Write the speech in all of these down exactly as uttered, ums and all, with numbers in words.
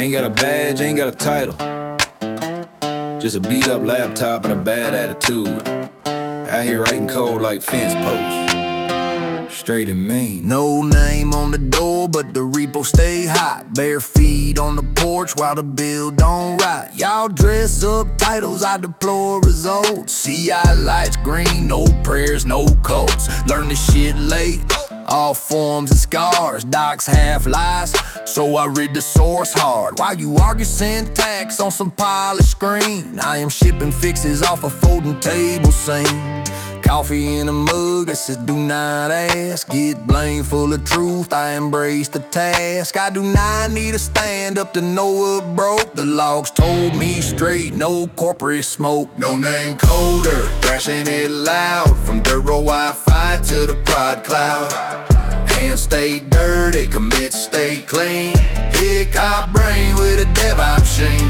Ain't got a badge, ain't got a title, just a beat up laptop and a bad attitude. Out here writing code like fence posts, straight and mean. No name on the door, but the repo stay hot. Bare feet on the porch while the bill don't rot. Y'all dress up titles, I deploy results. C I lights green, no prayers, no coats. Learn this shit late, all forms and scars. Docs half lies, so I read the source hard. While you argue syntax on some polished screen, I am shipping fixes off a folding table scene. Coffee in a mug that says do not ask. Get blamed full of truth, I embrace the task. I do not need a stand up to know what broke. The logs told me straight, no corporate smoke. No name coder, thrashing it loud. From dirt road Wi-Fi to the prod cloud. Hands stay dirty, commit stay clean. Hick hop brain with a DevOps sheen.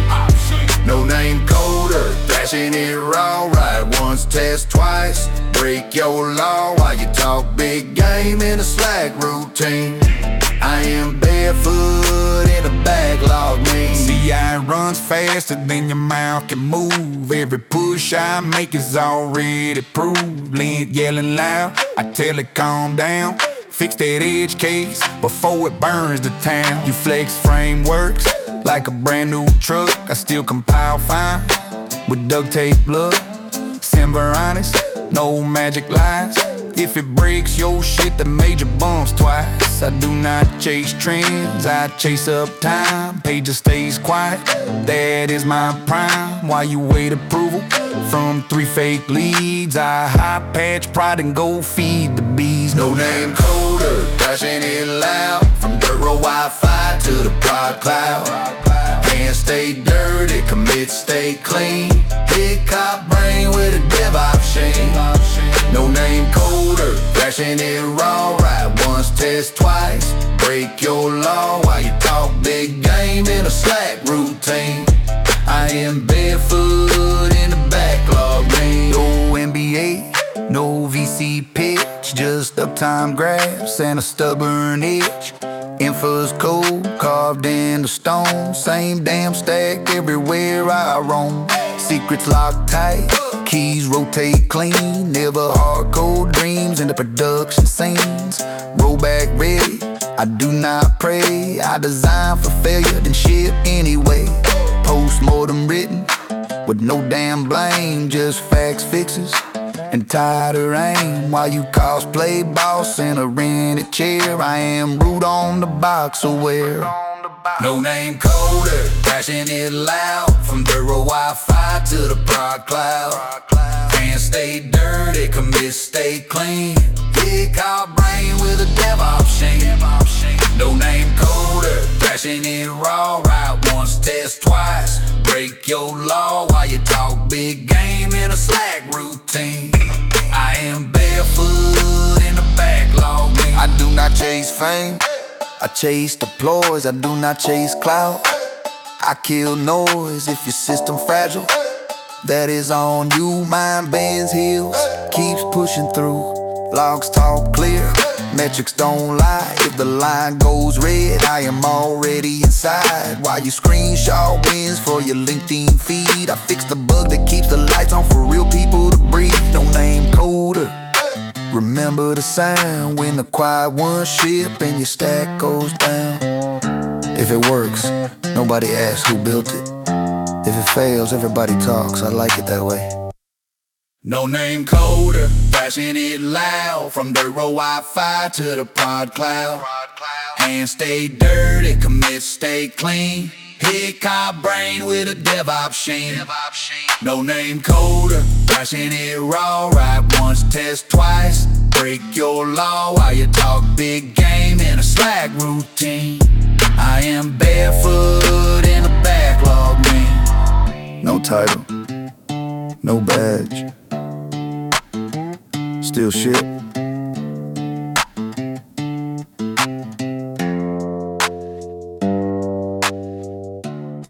No name coder, thrashing it raw. Ride once, test twice, break your law while you talk big game in a Slack routine. I am barefoot in a backlog mean. C I runs faster than your mouth can move. Every push I make is already proved. Lint yelling loud, I tell it calm down. Fix that edge case before it burns the town. You flex frameworks like a brand new truck. I still compile fine with duct tape look. Simmer honest, no magic lies. If it breaks your shit, the major bumps twice. I do not chase trends, I chase up time. Pager stays quiet, that is my prime. While you wait approval from three fake leads, I high patch pride and go feed the bees. No name coder, thrashing it loud. From dirt road Wi-Fi to the prod cloud. Hands stay dirty, commit stay clean. Hick hop brain with a DevOps sheen. No name coder, thrashing it raw. Ride once, test twice, break your law while you talk big game in a Slack routine. I am barefoot in the backlog mean. No N B A, no V C pitch, just uptime grabs and a stubborn itch. Info's code carved in the stone. Same damn stack everywhere I roam. Secrets locked tight, keys rotate clean. Never hardcore dreams in the production scenes. Roll back ready, I do not pray. I design for failure, then ship anyway. Post-mortem written, with no damn blame. Just facts fixes and tighter aim. While you cosplay boss in a rented chair, I am root on the box aware. No name coder, thrashing it loud. From dirt road Wi-Fi to the prod cloud. Hands stay dirty, commit stay clean. Hick hop brain with a DevOps sheen. No name coder, thrashing it raw. Ride once, test twice, break your law while you talk big game in a Slack routine. I am barefoot in the backlog mean. I do not chase fame, I chase deploys. I do not chase clout, I kill noise. If your system fragile, that is on you. Mine bends heels, keeps pushing through. Logs talk clear, metrics don't lie. If the line goes red, I am already inside. While you screenshot wins for your LinkedIn feed, I fix the bug that keeps the lights on for real people to breathe. No name coder, remember the sound when the quiet ones ship and your stack goes down. If it works, nobody asks who built it. If it fails, everybody talks. I like it that way. No name coder, thrashing it loud. From dirt road Wi-Fi to the prod cloud. Hands stay dirty, commit stay clean. Hick hop brain with a DevOps sheen. No name coder, thrashing it raw. Ride once, test twice, break your law while you talk big game in a Slack routine. I am barefoot in a backlog mean. No title, no badge, still shit.